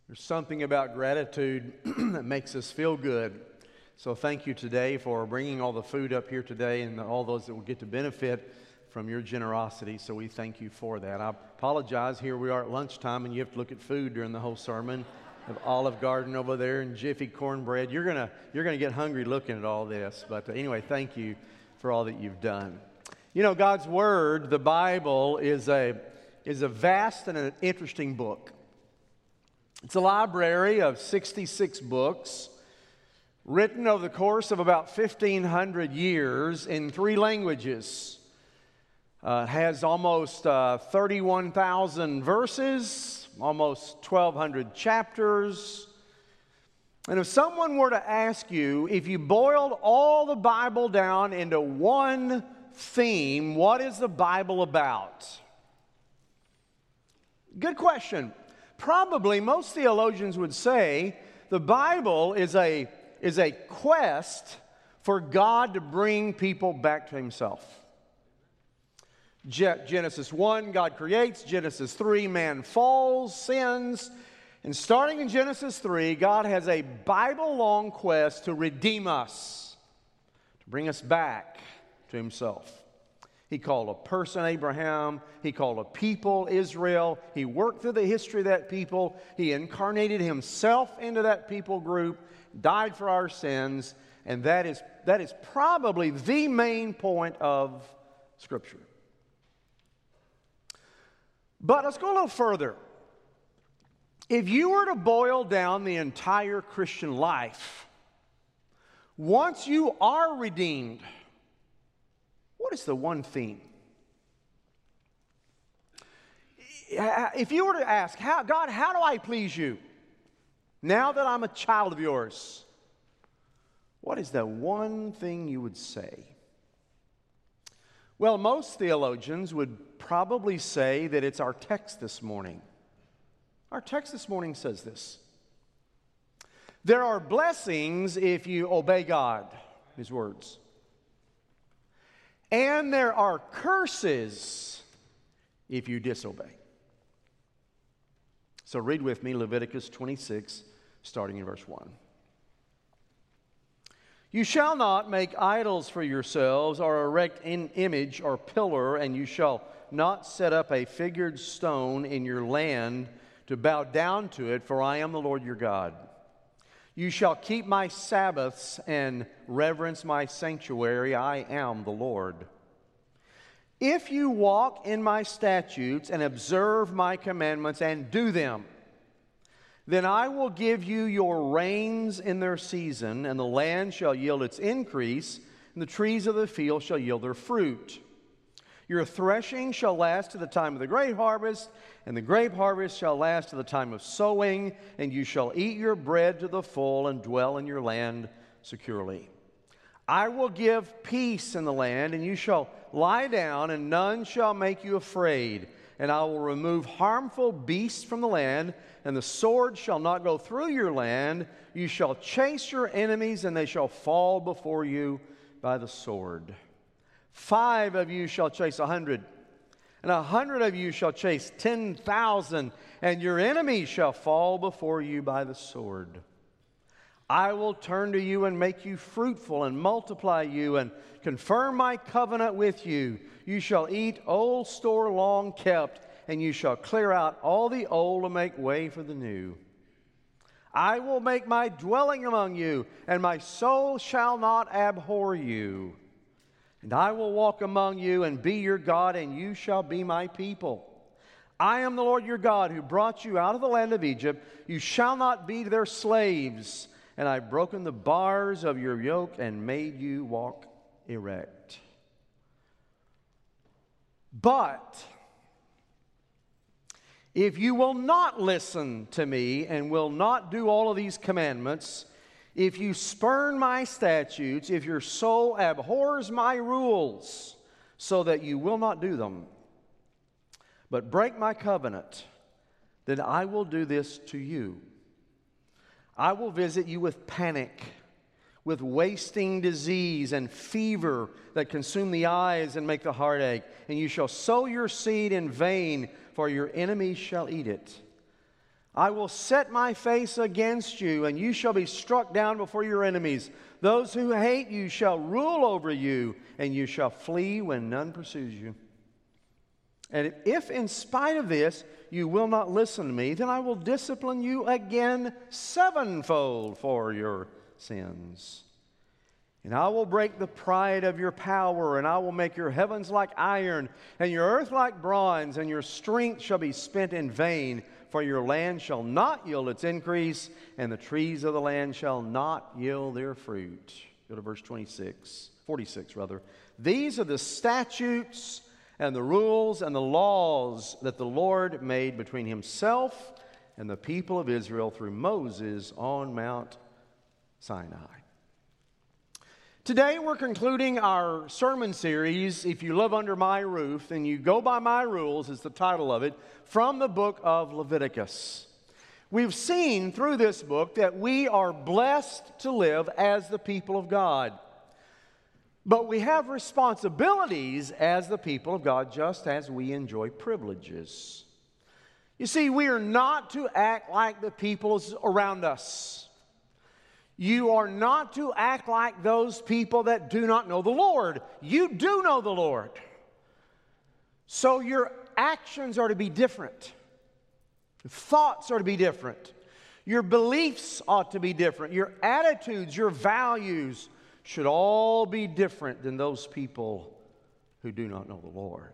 There's something about gratitude that makes us feel good. So thank you today for bringing all the food up here today and all those that will get to benefit from your generosity. So we thank you for that. I apologize. Here we are at lunchtime and you have to look at food during the whole sermon. Of Olive Garden over there and Jiffy cornbread. You're gonna get hungry looking at all this. But anyway, thank you for all that you've done. You know, God's Word, the Bible, is a vast and an interesting book. It's a library of 66 books written over the course of about 1,500 years in 3 languages. It has almost 31,000 verses, almost 1,200 chapters. And if someone were to ask you, if you boiled all the Bible down into one theme, what is the Bible about? Good question. Probably most theologians would say the Bible is a quest for God to bring people back to Himself. Genesis 1, God creates. Genesis 3, man falls, sins. And starting in Genesis 3, God has a Bible-long quest to redeem us, to bring us back to Himself. He called a person Abraham. He called a people Israel. He worked through the history of that people. He incarnated Himself into that people group, died for our sins, and that is probably the main point of Scripture. But let's go a little further. If you were to boil down the entire Christian life, once you are redeemed, what is the one theme? If you were to ask, God, how do I please you? Now that I'm a child of yours, what is the one thing you would say? Well, most theologians would probably say that it's our text this morning. Our text this morning says this. There are blessings if you obey God, His words. And there are curses if you disobey. So read with me Leviticus 26, starting in verse 1. You shall not make idols for yourselves or erect an image or pillar, and you shall not set up a figured stone in your land to bow down to it, for I am the Lord your God. You shall keep my Sabbaths and reverence my sanctuary. I am the Lord. If you walk in my statutes and observe my commandments and do them, then I will give you your rains in their season, and the land shall yield its increase, and the trees of the field shall yield their fruit. Your threshing shall last to the time of the grape harvest, and the grape harvest shall last to the time of sowing, and you shall eat your bread to the full and dwell in your land securely. I will give peace in the land, and you shall lie down, and none shall make you afraid. And I will remove harmful beasts from the land, and the sword shall not go through your land. You shall chase your enemies, and they shall fall before you by the sword. 5 of you shall chase 100, and 100 of you shall chase 10,000, and your enemies shall fall before you by the sword. I will turn to you and make you fruitful and multiply you and confirm my covenant with you. You shall eat old store long kept, and you shall clear out all the old to make way for the new. I will make my dwelling among you, and my soul shall not abhor you. And I will walk among you and be your God, and you shall be my people. I am the Lord your God who brought you out of the land of Egypt. You shall not be their slaves. And I've broken the bars of your yoke and made you walk erect. But if you will not listen to me and will not do all of these commandments, if you spurn my statutes, if your soul abhors my rules, so that you will not do them, but break my covenant, then I will do this to you. I will visit you with panic, with wasting disease and fever that consume the eyes and make the heart ache. And you shall sow your seed in vain, for your enemies shall eat it. I will set my face against you, and you shall be struck down before your enemies. Those who hate you shall rule over you, and you shall flee when none pursues you. And if in spite of this you will not listen to me, then I will discipline you again sevenfold for your sins. And I will break the pride of your power, and I will make your heavens like iron, and your earth like bronze, and your strength shall be spent in vain. For your land shall not yield its increase, and the trees of the land shall not yield their fruit. Go to verse 46. These are the statutes and the rules and the laws that the Lord made between himself and the people of Israel through Moses on Mount Sinai. Today we're concluding our sermon series, If You Live Under My Roof, Then You Go By My Rules, is the title of it, from the book of Leviticus. We've seen through this book that we are blessed to live as the people of God. But we have responsibilities as the people of God, just as we enjoy privileges. You see, we are not to act like the peoples around us. You are not to act like those people that do not know the Lord. You do know the Lord. So your actions are to be different. Your thoughts are to be different. Your beliefs ought to be different. Your attitudes, your values should all be different than those people who do not know the Lord.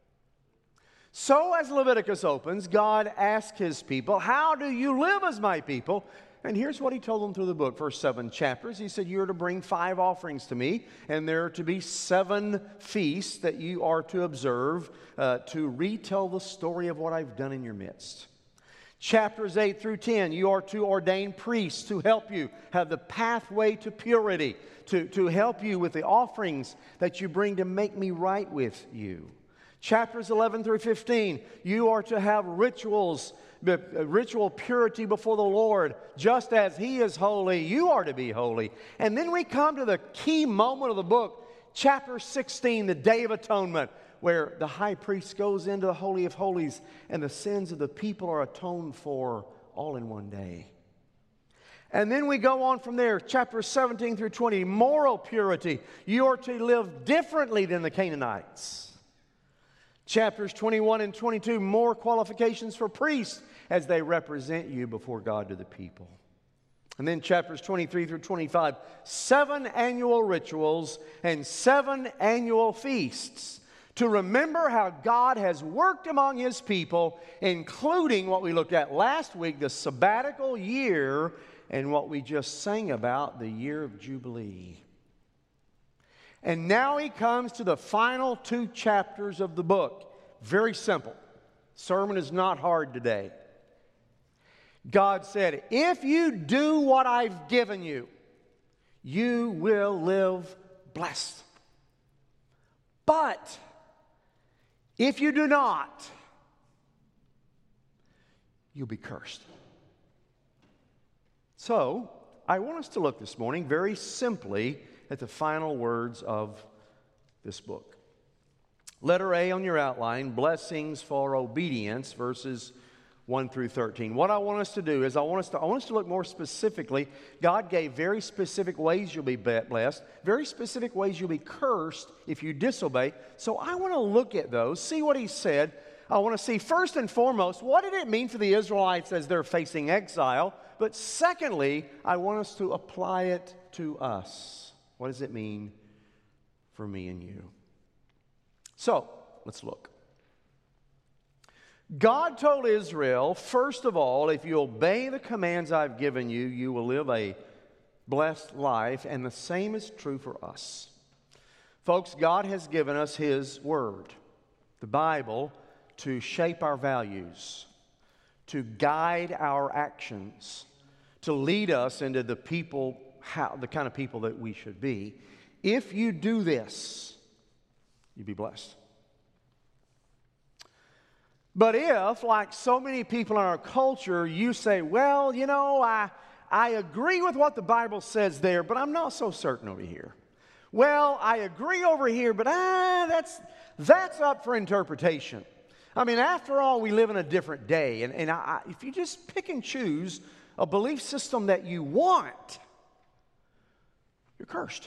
So as Leviticus opens, God asks his people, how do you live as my people? And here's what he told them through the book, first 7 chapters. He said, you are to bring 5 offerings to me, and there are to be 7 feasts that you are to observe to retell the story of what I've done in your midst. Chapters 8 through 10, you are to ordain priests to help you have the pathway to purity, to help you with the offerings that you bring to make me right with you. Chapters 11 through 15, you are to have ritual purity before the Lord. Just as he is holy, you are to be holy. And then we come to the key moment of the book, chapter 16, the Day of Atonement, where the high priest goes into the Holy of Holies and the sins of the people are atoned for all in one day. And then we go on from there, chapters 17 through 20, moral purity. You are to live differently than the Canaanites. Chapters 21 and 22, more qualifications for priests as they represent you before God to the people. And then chapters 23 through 25, 7 annual rituals and 7 annual feasts to remember how God has worked among his people, including what we looked at last week, the sabbatical year, and what we just sang about, the year of Jubilee. And now he comes to the final 2 chapters of the book. Very simple. Sermon is not hard today. God said, if you do what I've given you, you will live blessed. But if you do not, you'll be cursed. So, I want us to look this morning very simply at the final words of this book. Letter A on your outline, blessings for obedience, verses 1 through 13. What I want us to do is I want us to look more specifically. God gave very specific ways you'll be blessed, very specific ways you'll be cursed if you disobey. So I want to look at those, see what he said. I want to see first and foremost, what did it mean for the Israelites as they're facing exile? But secondly, I want us to apply it to us. What does it mean for me and you? So, let's look. God told Israel, first of all, if you obey the commands I've given you, you will live a blessed life, and the same is true for us. Folks, God has given us his word, the Bible, to shape our values, to guide our actions, to lead us into the kind of people that we should be. If you do this, you'll be blessed. But if, like so many people in our culture, you say, well, you know, I agree with what the Bible says there, but I'm not so certain over here. Well, I agree over here, but that's up for interpretation. I mean, after all, we live in a different day. And if you just pick and choose a belief system that you want, you're cursed.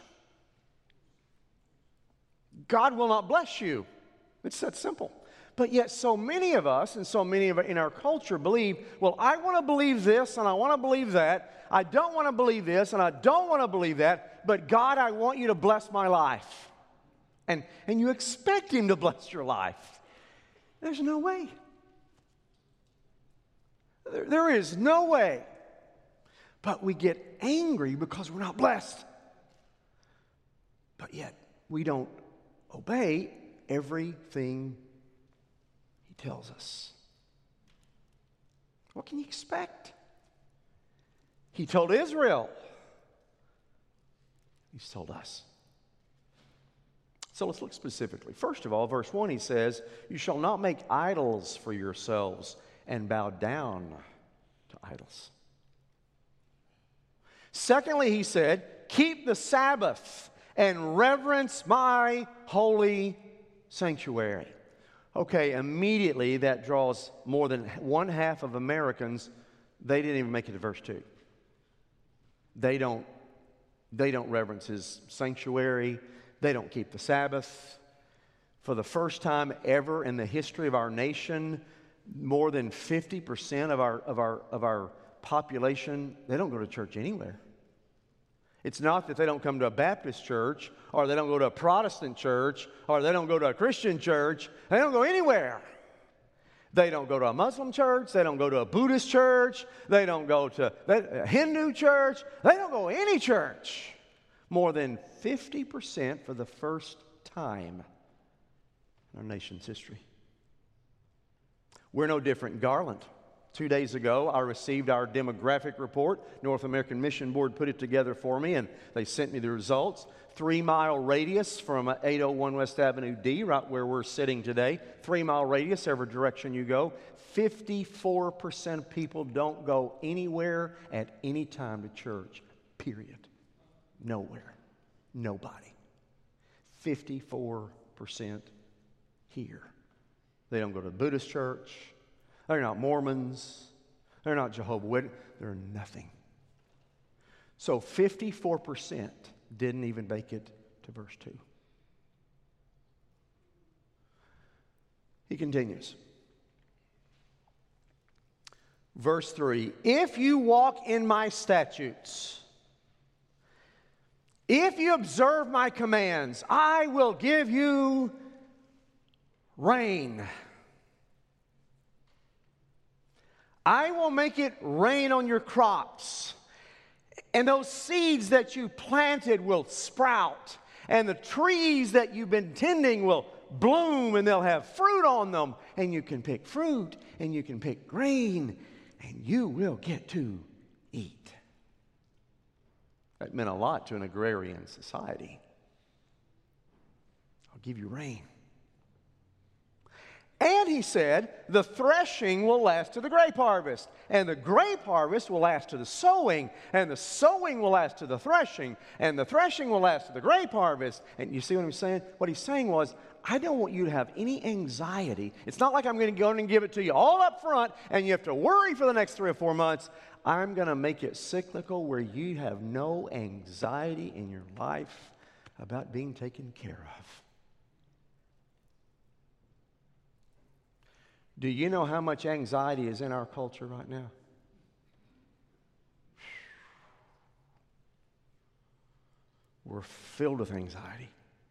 God will not bless you. It's that simple. But yet so many of us and so many of in our culture believe, well, I want to believe this and I want to believe that. I don't want to believe this and I don't want to believe that. But God, I want you to bless my life. And you expect Him to bless your life. There's no way. There is no way. But we get angry because we're not blessed. But yet we don't obey everything He tells us. What can you expect? He told Israel. He's told us. So let's look specifically. First of all, verse 1, He says, "You shall not make idols for yourselves and bow down to idols." Secondly, He said, "Keep the Sabbath and reverence my holy sanctuary." Okay, immediately that draws more than one half of Americans. They didn't even make it to verse 2. They don't reverence His sanctuary. They don't keep the Sabbath. For the first time ever in the history of our nation, more than 50% of our population, they don't go to church anywhere. It's not that they don't come to a Baptist church, or they don't go to a Protestant church, or they don't go to a Christian church. They don't go anywhere. They don't go to a Muslim church. They don't go to a Buddhist church. They don't go to a Hindu church. They don't go any church. More than 50% for the first time in our nation's history. We're no different in Garland. 2 days ago, I received our demographic report. North American Mission Board put it together for me, and they sent me the results. 3-mile radius from 801 West Avenue D, right where we're sitting today. 3-mile radius, every direction you go. 54% of people don't go anywhere at any time to church, period. Nowhere. Nobody. 54% here. They don't go to the Buddhist church. They're not Mormons. They're not Jehovah's Witnesses. They're nothing. So 54% didn't even make it to verse 2. He continues. Verse 3, "If you walk in my statutes, if you observe my commands, I will give you rain. I will make it rain on your crops. And those seeds that you planted will sprout. And the trees that you've been tending will bloom, and they'll have fruit on them. And you can pick fruit, and you can pick grain, and you will get to eat." That meant a lot to an agrarian society. I'll give you rain. And he said, the threshing will last to the grape harvest, and the grape harvest will last to the sowing, and the sowing will last to the threshing, and the threshing will last to the grape harvest. And you see what I'm saying? What he's saying was, I don't want you to have any anxiety. It's not like I'm going to go and give it to you all up front, and you have to worry for the next 3 or 4 months. I'm going to make it cyclical where you have no anxiety in your life about being taken care of. Do you know how much anxiety is in our culture right now? We're filled with anxiety.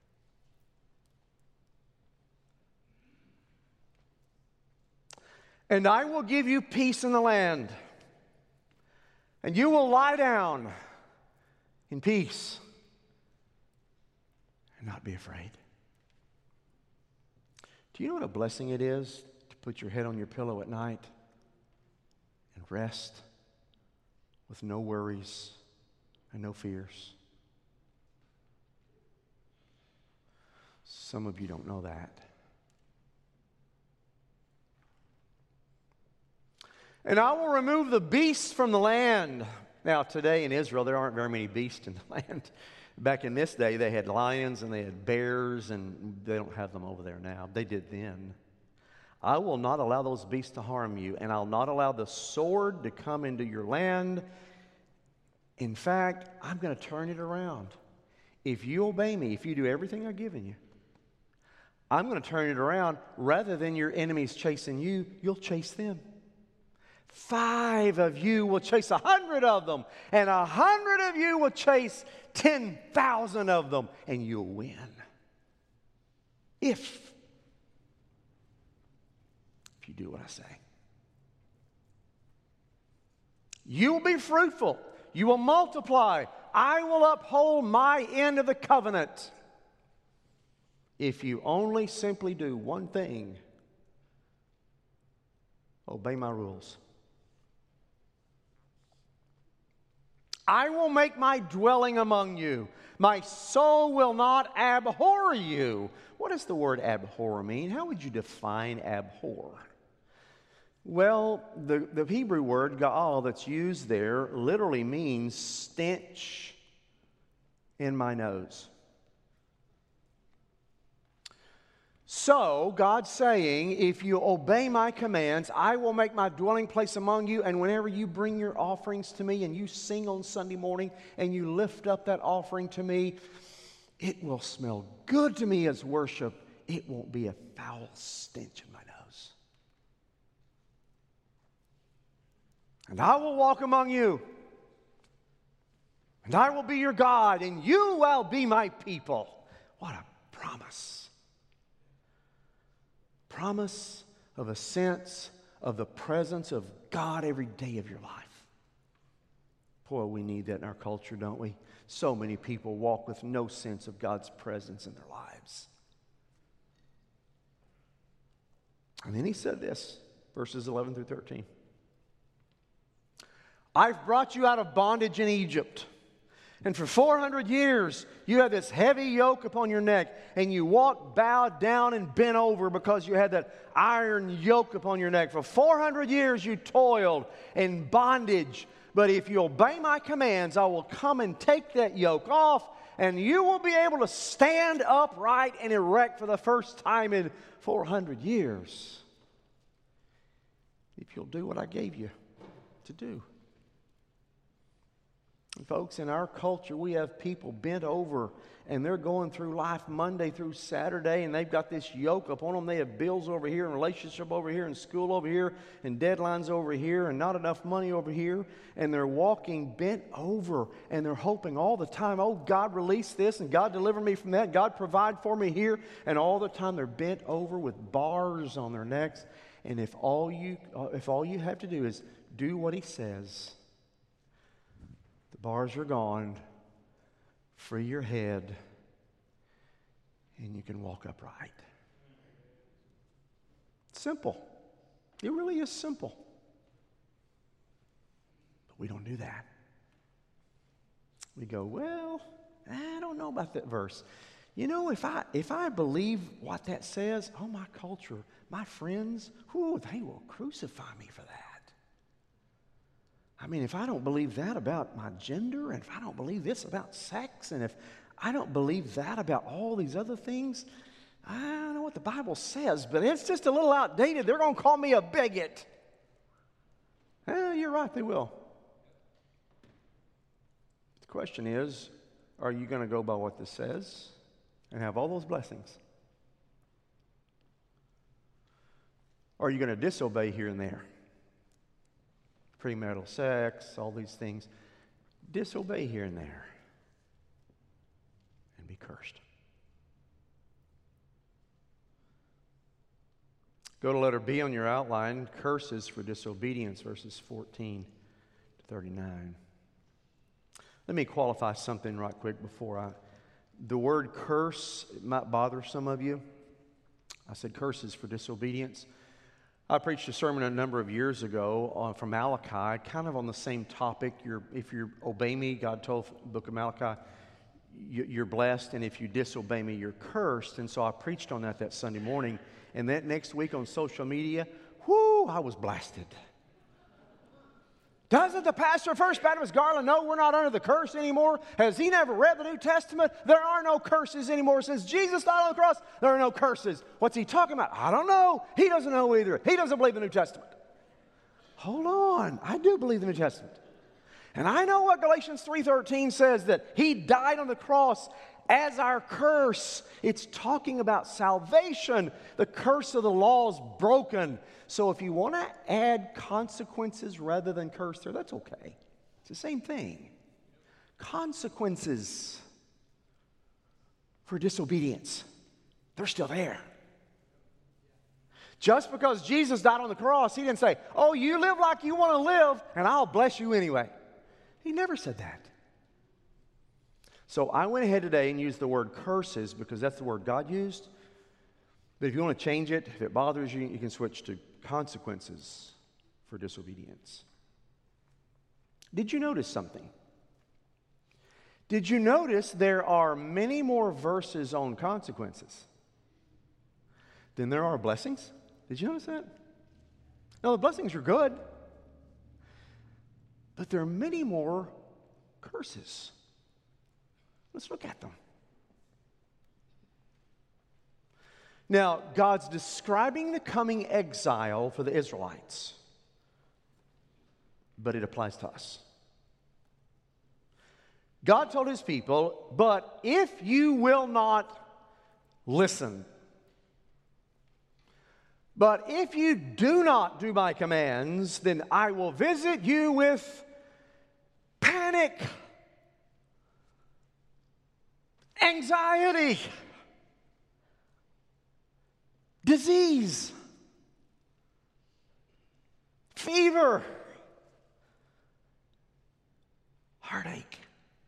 "And I will give you peace in the land, and you will lie down in peace and not be afraid." Do you know what a blessing it is to put your head on your pillow at night and rest with no worries and no fears? Some of you don't know that. "And I will remove the beasts from the land." Now, today in Israel, there aren't very many beasts in the land. Back in this day, they had lions and they had bears, and they don't have them over there now. They did then. I will not allow those beasts to harm you, and I'll not allow the sword to come into your land. In fact, I'm going to turn it around. If you obey me, if you do everything I've given you, I'm going to turn it around. Rather than your enemies chasing you, you'll chase them. 5 of you will chase 100 of them, and 100 of you will chase 10,000 of them, and you'll win. If you do what I say. You will be fruitful. You will multiply. I will uphold my end of the covenant. If you only simply do one thing, obey my rules. I will make my dwelling among you. My soul will not abhor you. What does the word abhor mean? How would you define abhor? Well, the Hebrew word ga'al that's used there literally means stench in my nose. So, God's saying, if you obey my commands, I will make my dwelling place among you, and whenever you bring your offerings to me and you sing on Sunday morning and you lift up that offering to me, it will smell good to me as worship. It won't be a foul stench in my nose. And I will walk among you, and I will be your God, and you will be my people. What a promise. Promise of a sense of the presence of God every day of your life. Boy, we need that in our culture, don't we? So many people walk with no sense of God's presence in their lives. And then he said this, verses 11 through 13. I've brought you out of bondage in Egypt. And for 400 years, you had this heavy yoke upon your neck, and you walked bowed down and bent over because you had that iron yoke upon your neck. For 400 years, you toiled in bondage. But if you obey my commands, I will come and take that yoke off, and you will be able to stand upright and erect for the first time in 400 years. If you'll do what I gave you to do. And folks, in our culture, we have people bent over, and they're going through life Monday through Saturday, and they've got this yoke upon them. They have bills over here, and relationship over here, and school over here, and deadlines over here, and not enough money over here. And they're walking bent over, and they're hoping all the time, oh, God release this, and God deliver me from that, God provide for me here. And all the time they're bent over with bars on their necks. And if all you have to do is do what he says, the bars are gone, free your head, and you can walk upright. Simple. It really is simple. But we don't do that. We go, well, I don't know about that verse. You know, if I believe what that says, oh, my culture, my friends, they will crucify me for that. I mean, if I don't believe that about my gender, and if I don't believe this about sex, and if I don't believe that about all these other things, I don't know what the Bible says, but it's just a little outdated. They're going to call me a bigot. You're right, they will. The question is, are you going to go by what this says and have all those blessings? Or are you going to disobey here and there? Premarital sex, all these things. Disobey here and there and be cursed. Go to letter B on your outline, curses for disobedience, verses 14 to 39. Let me qualify something right quick before the word curse, it might bother some of you. I said curses for disobedience. I preached a sermon a number of years ago from Malachi, kind of on the same topic. If you obey me, God told the book of Malachi, you're blessed, and if you disobey me, you're cursed. And so I preached on that Sunday morning. And that next week on social media, I was blasted. Doesn't the pastor of First Baptist Garland know we're not under the curse anymore? Has he never read the New Testament? There are no curses anymore. Since Jesus died on the cross, there are no curses. What's he talking about? I don't know. He doesn't know either. He doesn't believe the New Testament. Hold on. I do believe the New Testament. And I know what Galatians 3:13 says, that he died on the cross as our curse. It's talking about salvation. The curse of the law is broken. So if you want to add consequences rather than curse there, that's okay. It's the same thing. Consequences for disobedience, they're still there. Just because Jesus died on the cross, he didn't say, oh, you live like you want to live, and I'll bless you anyway. He never said that. So I went ahead today and used the word curses because that's the word God used. But if you want to change it, if it bothers you, you can switch to consequences for disobedience. Did you notice something? Did you notice there are many more verses on consequences than there are blessings? Did you notice that? No, the blessings are good, but there are many more curses. Let's look at them. Now, God's describing the coming exile for the Israelites, but it applies to us. God told his people, but if you will not listen, but if you do not do my commands, then I will visit you with panic, anxiety, disease, fever, heartache.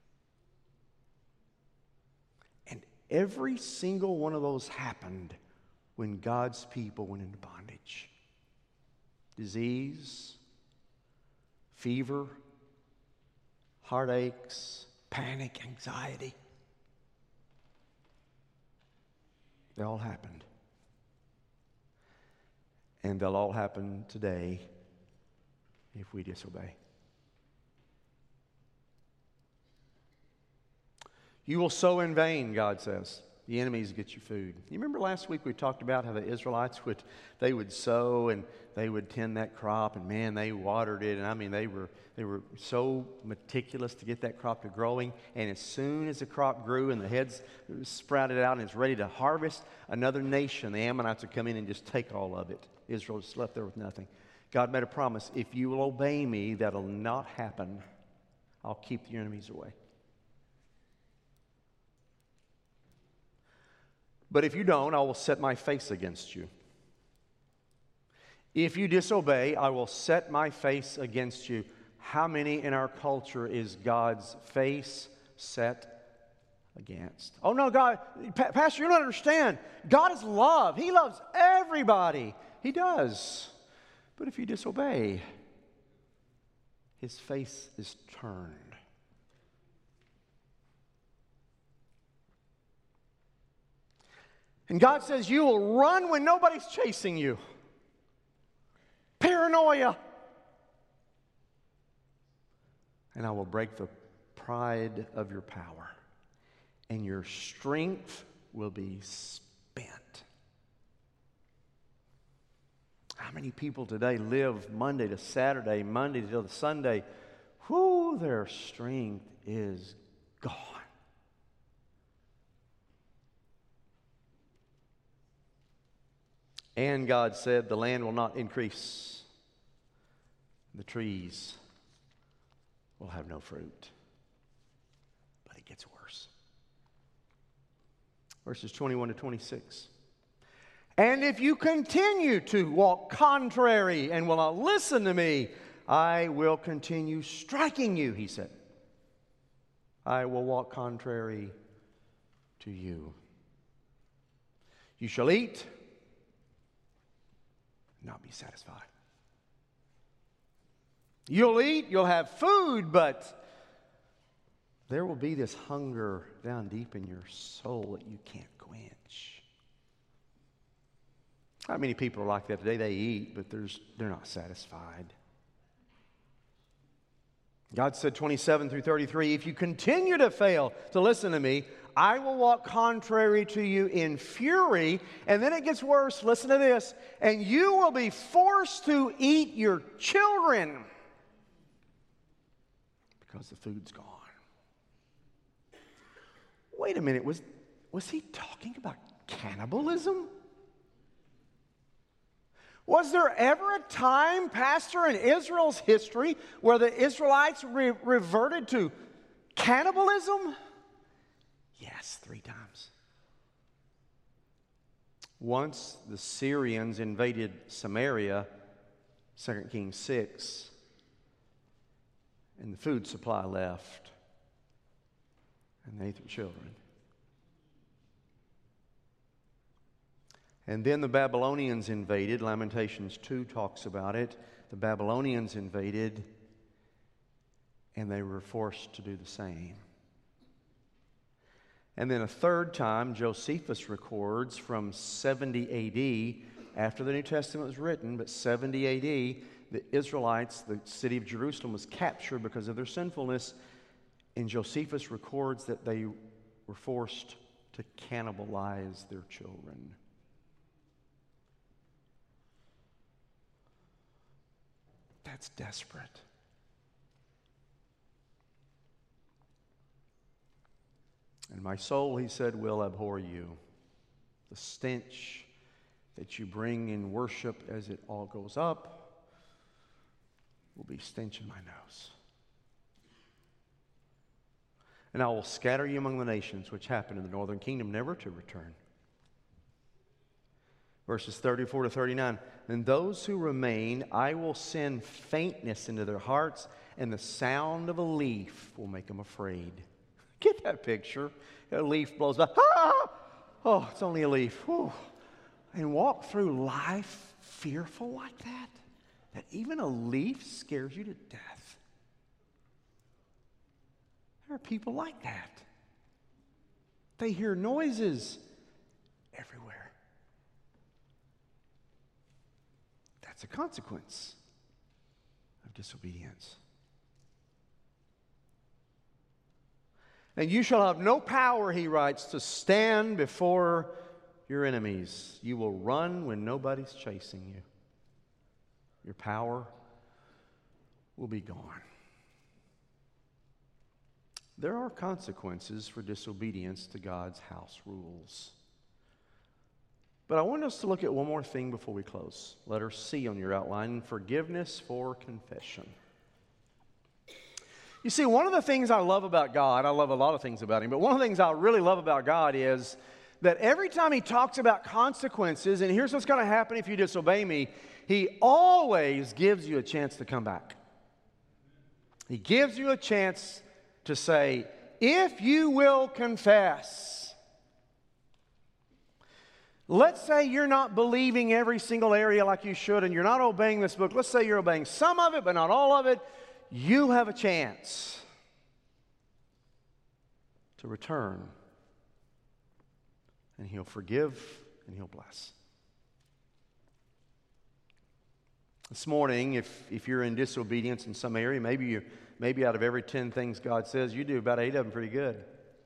And every single one of those happened when God's people went into bondage. Disease, fever, heartaches, panic, anxiety. They all happened. And they'll all happen today if we disobey. You will sow in vain, God says. The enemies get you food. You remember last week we talked about how the Israelites would sow and they would tend that crop, and man, they watered it, and I mean they were so meticulous to get that crop to growing. And as soon as the crop grew and the heads sprouted out and it's ready to harvest, another nation, the Ammonites, would come in and just take all of it. Israel just left there with nothing. God made a promise: if you will obey me, that'll not happen. I'll keep your enemies away. But if you don't, I will set my face against you. If you disobey, I will set my face against you. How many in our culture is God's face set against? Oh no, God, Pastor, you don't understand. God is love. He loves everybody. He does. But if you disobey, his face is turned. And God says you will run when nobody's chasing you. Paranoia. And I will break the pride of your power. And your strength will be spent. How many people today live Monday to Saturday, Monday till the Sunday? Whoo, their strength is gone. And God said, the land will not increase. The trees will have no fruit. But it gets worse. Verses 21 to 26. And if you continue to walk contrary and will not listen to me, I will continue striking you, he said. I will walk contrary to you. You shall eat, not be satisfied. You'll eat, you'll have food, but there will be this hunger down deep in your soul that you can't quench. Not many people are like that today. They eat, but they're not satisfied. God said, 27 through 33, if you continue to fail to listen to me, I will walk contrary to you in fury. And then it gets worse. Listen to this. And you will be forced to eat your children because the food's gone. Wait a minute. Was he talking about cannibalism? Was there ever a time, Pastor, in Israel's history where the Israelites reverted to cannibalism? Yes, 3 times. Once the Syrians invaded Samaria, 2 Kings 6, and the food supply left, and they ate their children. And then the Babylonians invaded. Lamentations 2 talks about it. The Babylonians invaded, and they were forced to do the same. And then a third time, Josephus records from 70 AD, after the New Testament was written, but 70 AD, the Israelites, the city of Jerusalem was captured because of their sinfulness, and Josephus records that they were forced to cannibalize their children. That's desperate. And my soul, he said, will abhor you. The stench that you bring in worship as it all goes up will be stench in my nose. And I will scatter you among the nations, which happened in the northern kingdom, never to return. Verses 34 to 39. And those who remain, I will send faintness into their hearts, and the sound of a leaf will make them afraid. Get that picture. A leaf blows by. Ah! Oh, it's only a leaf. Whew. And walk through life fearful like that? That even a leaf scares you to death. There are people like that. They hear noises everywhere. That's a consequence of disobedience. And you shall have no power, he writes, to stand before your enemies. You will run when nobody's chasing you. Your power will be gone. There are consequences for disobedience to God's house rules. But I want us to look at one more thing before we close. Letter C on your outline, forgiveness for confession. You see, one of the things I love about God, I love a lot of things about Him, but one of the things I really love about God is that every time He talks about consequences, and here's what's going to happen if you disobey me, He always gives you a chance to come back. He gives you a chance to say, if you will confess. Let's say you're not believing every single area like you should, and you're not obeying this book. Let's say you're obeying some of it, but not all of it. You have a chance to return, and He'll forgive and He'll bless. This morning, if you're in disobedience in some area, maybe out of every 10 things God says, you do about 8 of them pretty good.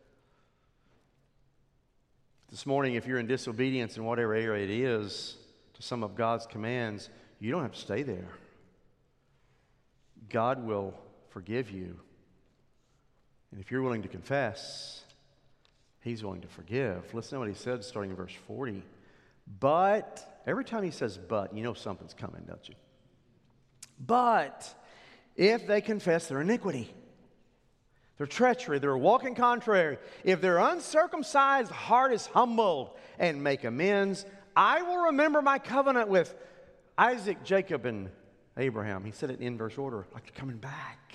This morning, if you're in disobedience in whatever area it is to some of God's commands, you don't have to stay there. God will forgive you. And if you're willing to confess, He's willing to forgive. Listen to what He said starting in verse 40. But, every time He says but, you know something's coming, don't you? But, if they confess their iniquity, their treachery, their walking contrary, if their uncircumcised heart is humbled and make amends, I will remember my covenant with Isaac, Jacob, and Abraham. He said it in inverse order, like they're coming back.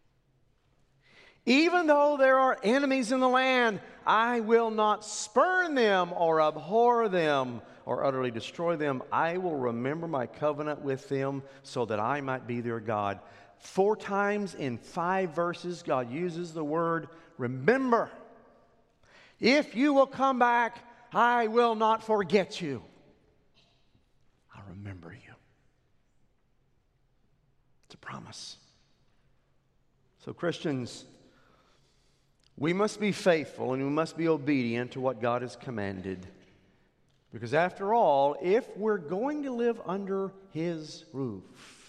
Even though there are enemies in the land, I will not spurn them or abhor them or utterly destroy them. I will remember my covenant with them so that I might be their God. 4 times in 5 verses, God uses the word remember. If you will come back, I will not forget you. I'll remember you. It's a promise. So, Christians, we must be faithful and we must be obedient to what God has commanded. Because after all, if we're going to live under His roof,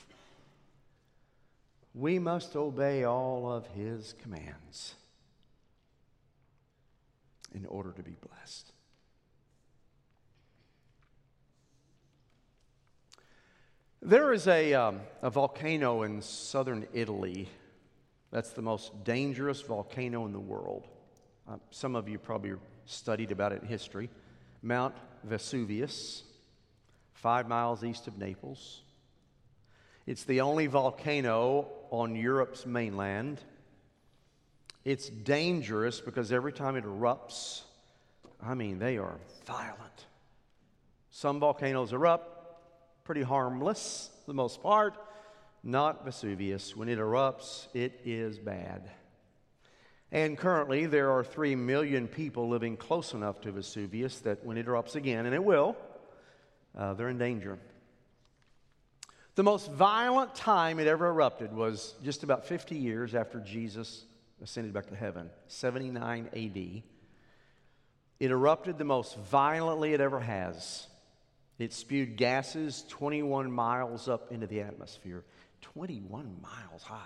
we must obey all of His commands in order to be blessed. There is a volcano in southern Italy that's the most dangerous volcano in the world. Some of you probably studied about it in history. Mount Vesuvius, 5 miles east of Naples. It's the only volcano on Europe's mainland. It's dangerous because every time it erupts, they are violent. Some volcanoes erupt pretty harmless for the most part. Not Vesuvius. When it erupts, it is bad. And currently, there are 3 million people living close enough to Vesuvius that when it erupts again, and it will, they're in danger. The most violent time it ever erupted was just about 50 years after Jesus ascended back to heaven, 79 AD. It erupted the most violently it ever has. It spewed gases 21 miles up into the atmosphere, 21 miles high.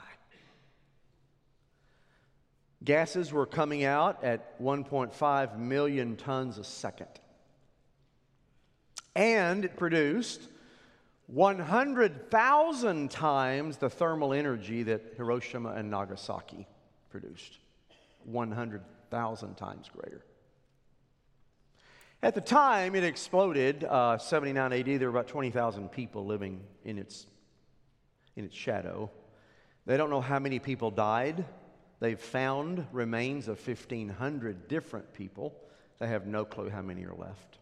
Gases were coming out at 1.5 million tons a second. And it produced 100,000 times the thermal energy that Hiroshima and Nagasaki produced. 100,000 times greater. At the time it exploded, 79 AD, there were about 20,000 people living in its shadow. They don't know how many people died. They've found remains of 1,500 different people. They have no clue how many are left.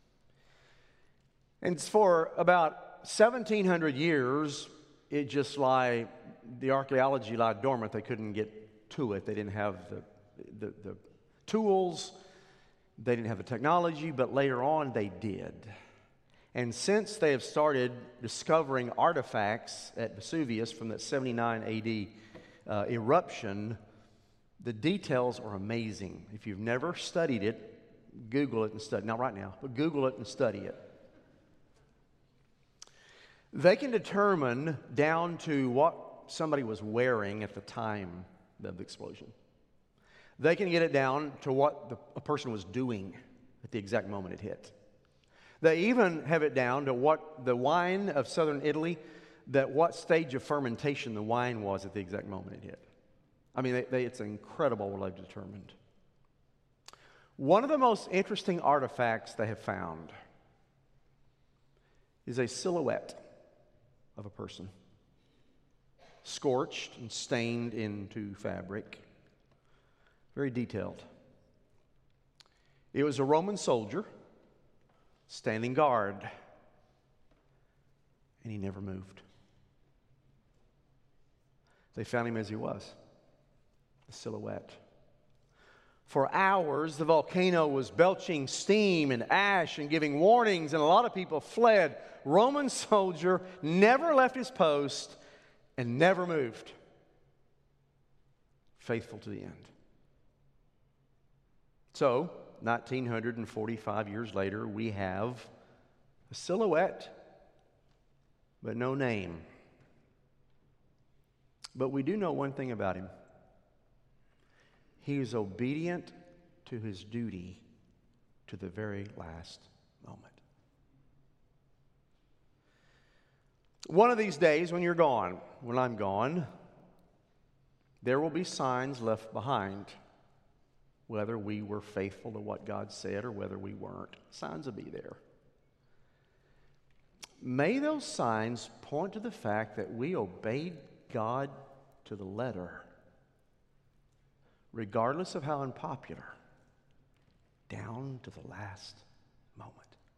And for about 1,700 years, the archaeology lied dormant. They couldn't get to it. They didn't have the tools. They didn't have the technology, but later on they did. And since they have started discovering artifacts at Vesuvius from that 79 AD eruption, the details are amazing. If you've never studied it, Google it and study. Not right now, but Google it and study it. They can determine down to what somebody was wearing at the time of the explosion. They can get it down to what a person was doing at the exact moment it hit. They even have it down to what the wine of southern Italy, what stage of fermentation the wine was at the exact moment it hit. It's incredible what they've determined. One of the most interesting artifacts they have found is a silhouette of a person, scorched and stained into fabric. Very detailed. It was a Roman soldier standing guard, and he never moved. They found him as he was, a silhouette. For hours, the volcano was belching steam and ash and giving warnings, and a lot of people fled. Roman soldier never left his post and never moved. Faithful to the end. So, 1945 years later, we have a silhouette, but no name. But we do know one thing about him. He is obedient to his duty to the very last moment. One of these days when you're gone, when I'm gone, there will be signs left behind. Whether we were faithful to what God said or whether we weren't, signs will be there. May those signs point to the fact that we obeyed God to the letter, regardless of how unpopular, down to the last moment.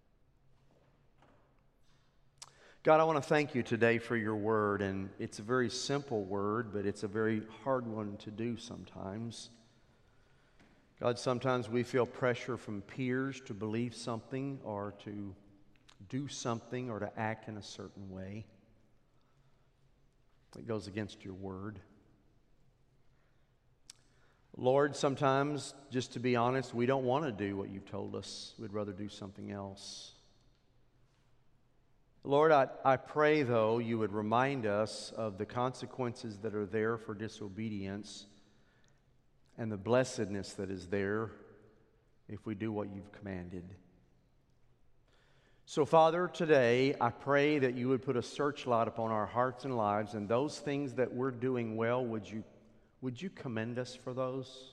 God, I want to thank you today for your word, and it's a very simple word, but it's a very hard one to do sometimes. God, sometimes we feel pressure from peers to believe something or to do something or to act in a certain way. It goes against your word. Lord, sometimes, just to be honest, we don't want to do what you've told us. We'd rather do something else. Lord, I pray, though, you would remind us of the consequences that are there for disobedience and the blessedness that is there if we do what you've commanded. So, Father, today I pray that you would put a searchlight upon our hearts and lives, and those things that we're doing well, would you commend us for those?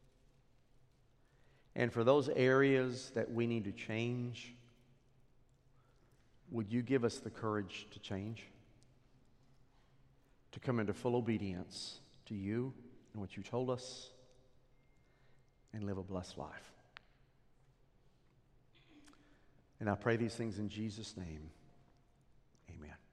And for those areas that we need to change, would you give us the courage to change? To come into full obedience to you and what you told us, and live a blessed life. And I pray these things in Jesus' name. Amen.